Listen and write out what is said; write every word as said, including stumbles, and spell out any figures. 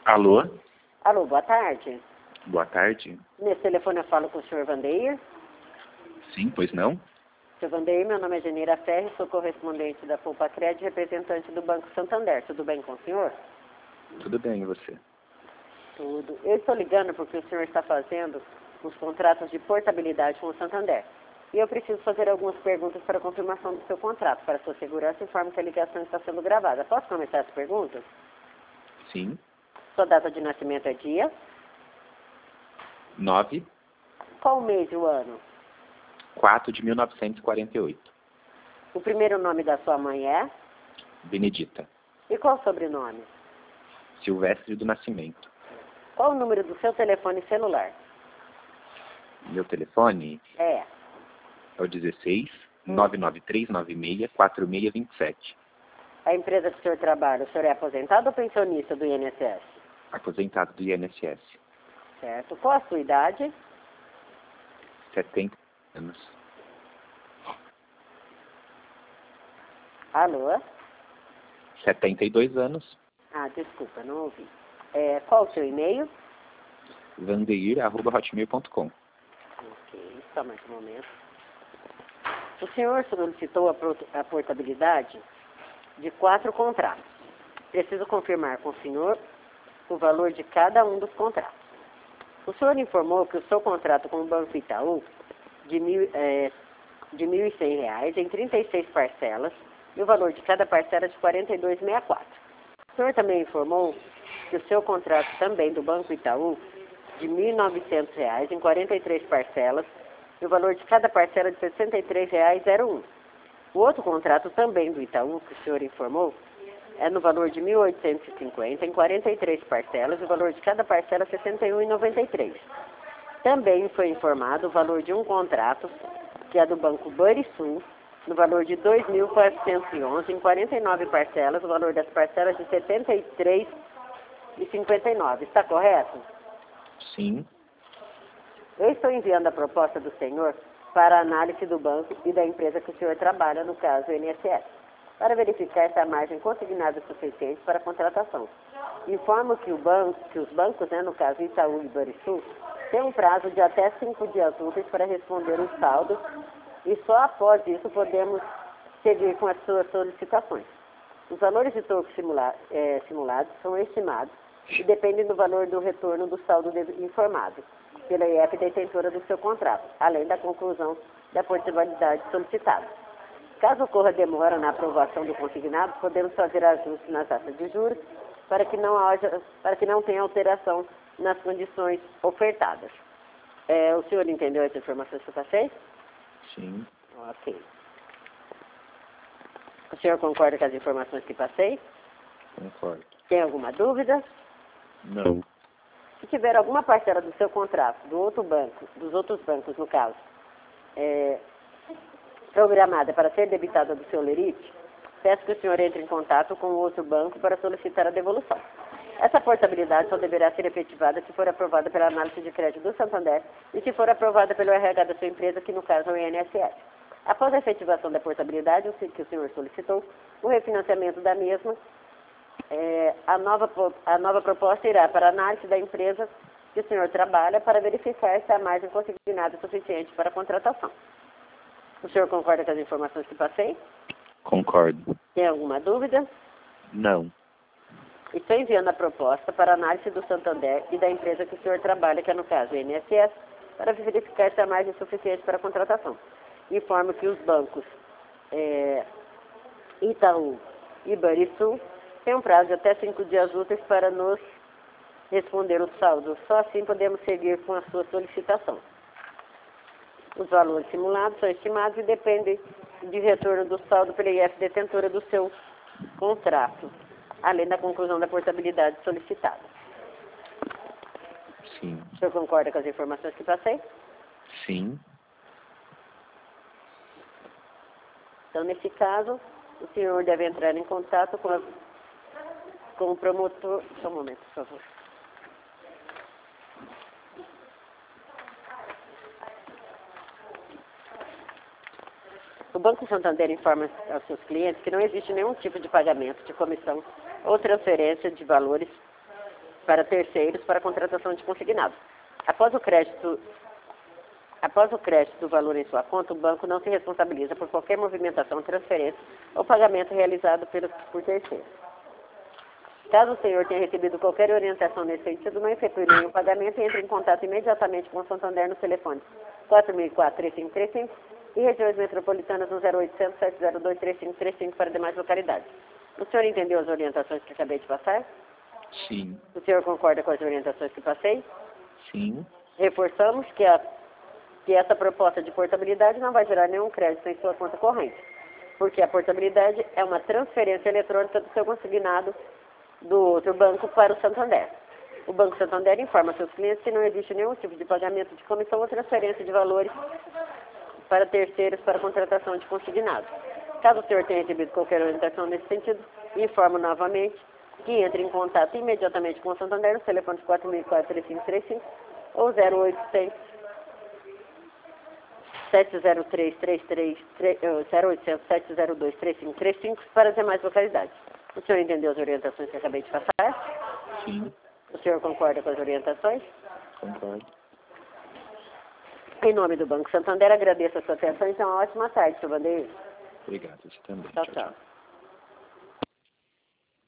Alô? Alô, boa tarde. Boa tarde. Nesse telefone eu falo com o senhor Vandeir. Sim, pois não? senhor Vandeir, meu nome é Geneira Ferri, sou correspondente da Poupa Crédito, representante do Banco Santander. Tudo bem com o senhor? Tudo bem, e você? Tudo. Eu estou ligando porque o senhor está fazendo os contratos de portabilidade com o Santander. E eu preciso fazer algumas perguntas para a confirmação do seu contrato. Para sua segurança, informo que a ligação está sendo gravada. Posso começar as perguntas? Sim. Sua data de nascimento é dia? nove, Qual o mês e o ano? quatro de mil novecentos e quarenta e oito. O primeiro nome da sua mãe é? Benedita. E qual o sobrenome? Silvestre do Nascimento. Qual o número do seu telefone celular? Meu telefone É. é o dezesseis, nove nove três nove seis, quatro seis dois sete. A empresa que o senhor trabalha, o senhor é aposentado ou pensionista do I N S S? Aposentado do I N S S. Certo. Qual a sua idade? setenta anos. Alô? setenta e dois anos. Ah, desculpa, não ouvi. É, qual o seu e-mail? vandeir arroba hotmail ponto com. Ok, só mais um momento. O senhor solicitou a, pro- a portabilidade de quatro contratos. Preciso confirmar com o senhor o valor de cada um dos contratos. O senhor informou que o seu contrato com o Banco Itaú de mil, é, de mil e cem reais em trinta e seis parcelas e o valor de cada parcela é de quarenta e dois reais e sessenta e quatro centavos. O senhor também informou que o seu contrato também do Banco Itaú de mil e novecentos reais em quarenta e três parcelas e o valor de cada parcela é de sessenta e três reais e zero um centavos. O outro contrato também do Itaú, que o senhor informou, é no valor de mil oitocentos e cinquenta em quarenta e três parcelas e o valor de cada parcela é sessenta e um reais e noventa e três centavos. Também foi informado o valor de um contrato, que é do Banco Banrisul, no valor de dois mil quatrocentos e onze em quarenta e nove parcelas, o valor das parcelas de setenta e três reais e cinquenta e nove centavos. Está correto? Sim. Eu estou enviando a proposta do senhor para a análise do banco e da empresa que o senhor trabalha, no caso o I N S S, para verificar se a margem consignada é suficiente para a contratação. Informo que, o banco, que os bancos, né, no caso Itaú e Banrisul, têm um prazo de até cinco dias úteis para responder os saldos e só após isso podemos seguir com as suas solicitações. Os valores de toque simula, é, simulados são estimados e dependem do valor do retorno do saldo de- informado pela I F detentora do seu contrato, além da conclusão da portabilidade solicitada. Caso ocorra demora na aprovação do consignado, podemos fazer ajustes nas taxas de juros para que não haja, para que não tenha alteração nas condições ofertadas. É, o senhor entendeu essa informação que eu passei? Sim. Ok. O senhor concorda com as informações que passei? Concordo. Tem alguma dúvida? Não. Se tiver alguma parcela do seu contrato, do outro banco, dos outros bancos no caso, é, programada para ser debitada do seu lerite, peço que o senhor entre em contato com o outro banco para solicitar a devolução. Essa portabilidade só deverá ser efetivada se for aprovada pela análise de crédito do Santander e se for aprovada pelo R H da sua empresa, que no caso é o I N S S. Após a efetivação da portabilidade, o que o senhor solicitou, o refinanciamento da mesma, é, a, nova, a nova proposta irá para a análise da empresa que o senhor trabalha para verificar se a margem consignada é suficiente para a contratação. O senhor concorda com as informações que passei? Concordo. Tem alguma dúvida? Não. Estou enviando a proposta para análise do Santander e da empresa que o senhor trabalha, que é no caso o I N S S, para verificar se a margem é suficiente para a contratação. Informo que os bancos é, Itaú e Banrisul têm um prazo de até cinco dias úteis para nos responder os saldos. Só assim podemos seguir com a sua solicitação. Os valores simulados são estimados e dependem de retorno do saldo pela I F detentora do seu contrato, além da conclusão da portabilidade solicitada. Sim. O senhor concorda com as informações que passei? Sim. Então, nesse caso, o senhor deve entrar em contato com, a, com o promotor... Só um momento, por favor. O Banco Santander informa aos seus clientes que não existe nenhum tipo de pagamento de comissão ou transferência de valores para terceiros para contratação de consignado. Após o crédito, após o crédito do valor em sua conta, o banco não se responsabiliza por qualquer movimentação, transferência ou pagamento realizado pelo, por terceiros. Caso o senhor tenha recebido qualquer orientação nesse sentido, não efetue nenhum pagamento e entre em contato imediatamente com o Santander no telefone quatro mil e quatro, três cinco três cinco e regiões metropolitanas no zero oitocentos, sete zero dois, três cinco três cinco para demais localidades. O senhor entendeu as orientações que acabei de passar? Sim. O senhor concorda com as orientações que passei? Sim. Reforçamos que, a, que essa proposta de portabilidade não vai gerar nenhum crédito em sua conta corrente, porque a portabilidade é uma transferência eletrônica do seu consignado do outro banco para o Santander. O Banco Santander informa seus clientes que não existe nenhum tipo de pagamento de comissão ou transferência de valores para terceiros para contratação de consignado. Caso o senhor tenha recebido qualquer orientação nesse sentido, informo novamente que entre em contato imediatamente com o Santander no telefone quatro mil e quatro, três cinco três cinco ou zero oitocentos, sete zero três, três três, zero oitocentos, sete zero dois, três cinco três cinco para as demais localidades. O senhor entendeu as orientações que acabei de passar? Sim. O senhor concorda com as orientações? Concordo. Em nome do Banco Santander, agradeço a sua atenção e tenha uma ótima tarde, seu Bandeira. Obrigado, você também. Tchau, Tchau, tchau. tchau.